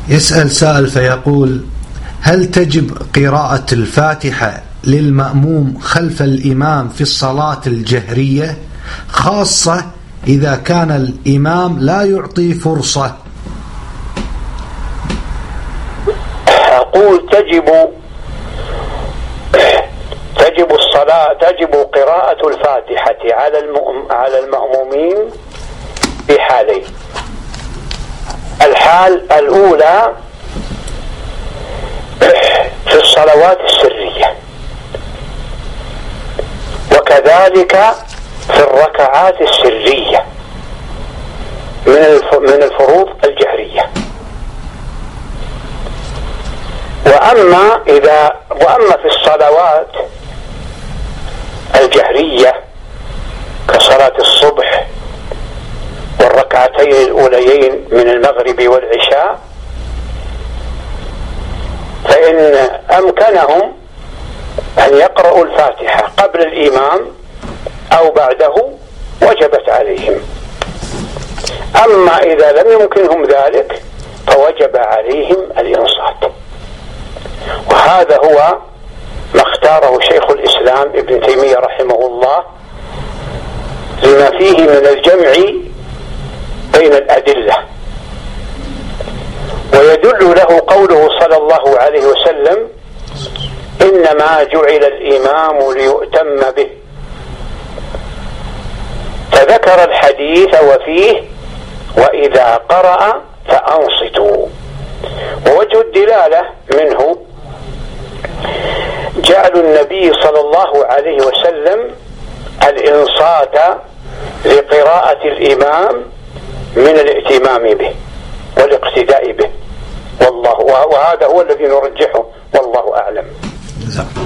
يسأل سائل فيقول: هل تجب قراءة الفاتحة للمأموم خلف الإمام في الصلاة الجهرية، خاصة إذا كان الإمام لا يعطي فرصة؟ أقول تجب قراءة الفاتحة على المأمومين في حالين. الحال الأولى في الصلوات السرية، وكذلك في الركعات السرية من الفروض الجهرية. وأما في الصلوات الجهرية كصلاة الصبح والركعتين الأوليين من المغرب والعشاء، فإن أمكنهم أن يقرأوا الفاتحة قبل الإمام أو بعده وجبت عليهم. أما إذا لم يمكنهم ذلك فوجب عليهم الإنصات. وهذا هو ما اختاره شيخ الإسلام ابن تيمية رحمه الله لما فيه من الجمع بين الأدلة. ويدل له قوله صلى الله عليه وسلم: إنما جعل الإمام ليؤتم به. فذكر الحديث وفيه: وإذا قرأ فأنصتوا. ووجه الدلالة منه جعل النبي صلى الله عليه وسلم الإنصات لقراءة الإمام من الائتمام به والاقتداء به، وهذا هو الذي نرجحه، والله أعلم.